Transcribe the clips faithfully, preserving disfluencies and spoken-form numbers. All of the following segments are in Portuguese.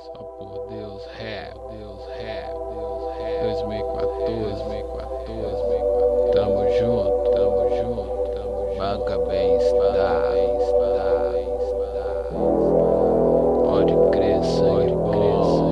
Só por Deus rap, Deus rap, Deus rap. dois mil e quatorze, dois mil e quatorze, tamo junto, tamo junto, tamo junto. Banca bem-estar, bem-estar, bem-estar. Pode crer, sangue bom.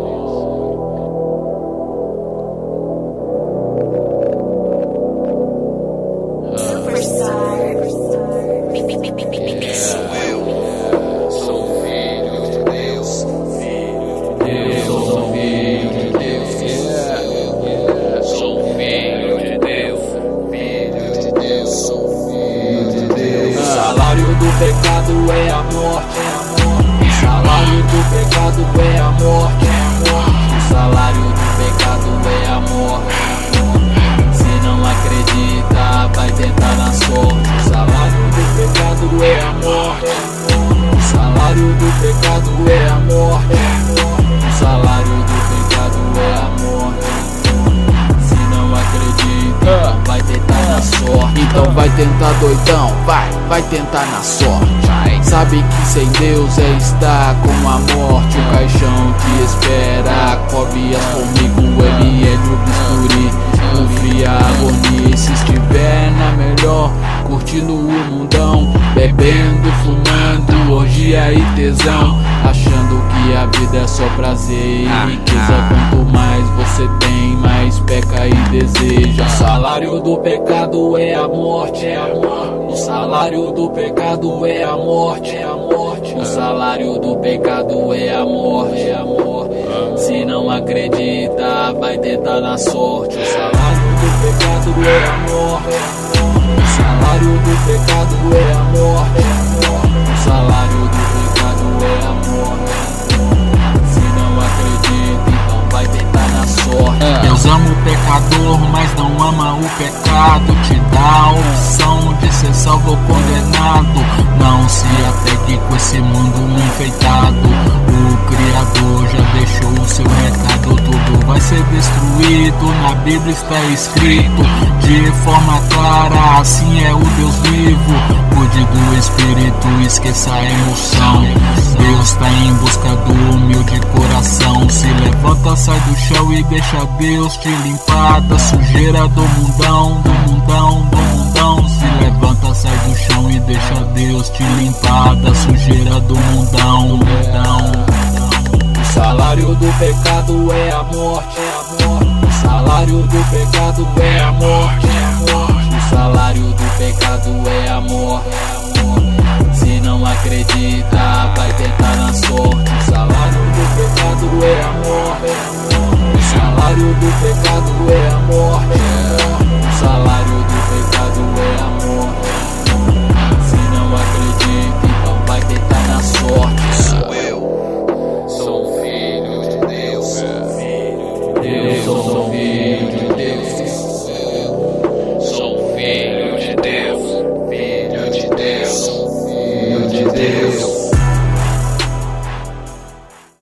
O pecado é a morte, o salário do pecado é a morte, o salário do pecado é a morte. Se não acredita, vai tentar na sorte. O salário do pecado é a morte, o salário do pecado é a morte, o salário do pecado é a morte. Se não acredita, vai tentar na sorte. Então vai tentar, doidão, vai, vai tentar na sorte. Sabe que sem Deus é estar com a morte. O caixão te espera, cobre as comigo, M L o bisturi, confia a agonia. Se estiver na melhor, curtindo o mundão, bebendo, fumando, orgia e tesão, achando que a vida é só prazer e riqueza. Quanto mais você tem, mais peca e deseja. O salário do pecado é a morte, é a morte. O salário do pecado é a morte, é a morte. O salário do pecado é a morte, é a morte. Se não acredita, vai tentar na sorte. O salário do pecado é a morte, o salário do pecado é a morte, o salário do pecado é a morte. Se não acredita, então vai tentar na sorte. Deus ama o pecador, mas não ama o pecado. Te dá a opção de ser salvo ou condenado. Não se apegue com esse mundo enfeitado. O Criador já deixou o seu recado. Tudo vai ser destruído, na Bíblia está escrito de forma clara, assim é o Deus vivo. Cuide do espírito, esqueça a emoção. Deus tá em busca do humilde coração. Se levanta, sai do chão e deixa Deus te limpar da sujeira do mundão, do mundão, do mundão. Se levanta, sai do chão e deixa Deus te limpar da sujeira do mundão, mundão. O salário do pecado é a morte, é a morte. O salário do pecado é a morte, é a morte. O salário do pecado é a morte, é a morte. Se não acredita, vai tentar na sorte.